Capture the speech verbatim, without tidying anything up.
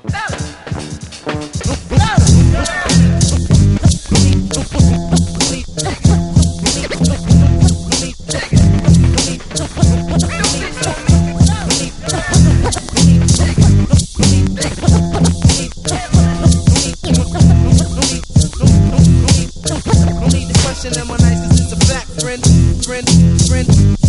Am I nice? Cause it's a fact, friend, friend, friend.